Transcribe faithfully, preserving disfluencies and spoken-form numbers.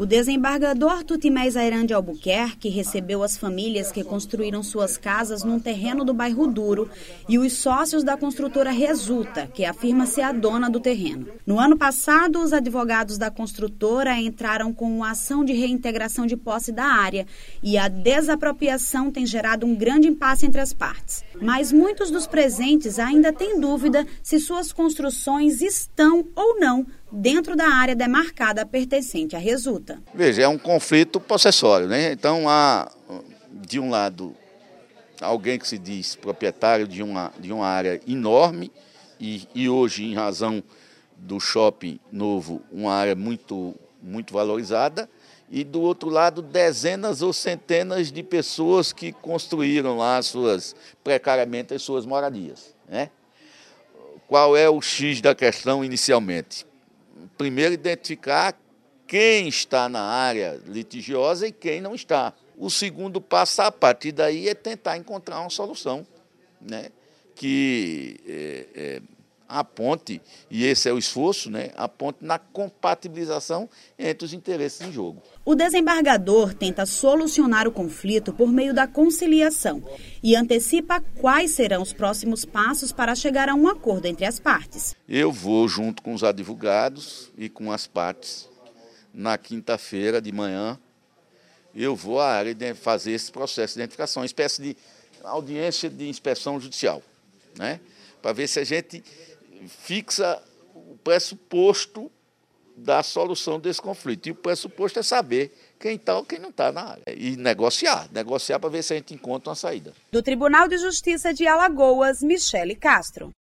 O desembargador Tutimés Ayran de Albuquerque recebeu as famílias que construíram suas casas num terreno do bairro Duro e os sócios da construtora Resulta, que afirma ser a dona do terreno. No ano passado, os advogados da construtora entraram com uma ação de reintegração de posse da área e a desapropriação tem gerado um grande impasse entre as partes. Mas muitos dos presentes ainda têm dúvida se suas construções estão ou não dentro da área demarcada pertencente à Resulta. Veja, é um conflito possessório, né? Então há, de um lado, alguém que se diz proprietário de uma, de uma área enorme e, e hoje, em razão do shopping novo, uma área muito, muito valorizada, e do outro lado, dezenas ou centenas de pessoas que construíram lá suas, precariamente as suas moradias, né? Qual é o X da questão inicialmente? Primeiro, identificar quem está na área litigiosa e quem não está. O segundo passo, a partir daí, é tentar encontrar uma solução, né, que é, é, aponte, e esse é o esforço, né, aponte na compatibilização entre os interesses em jogo. O desembargador tenta solucionar o conflito por meio da conciliação e antecipa quais serão os próximos passos para chegar a um acordo entre as partes. Eu vou, junto com os advogados e com as partes, na quinta-feira de manhã, eu vou à área de fazer esse processo de identificação, uma espécie de audiência de inspeção judicial, né, para ver se a gente fixa o pressuposto da solução desse conflito. E o pressuposto é saber quem está ou quem não está na área. E negociar, negociar para ver se a gente encontra uma saída. Do Tribunal de Justiça de Alagoas, Michele Castro.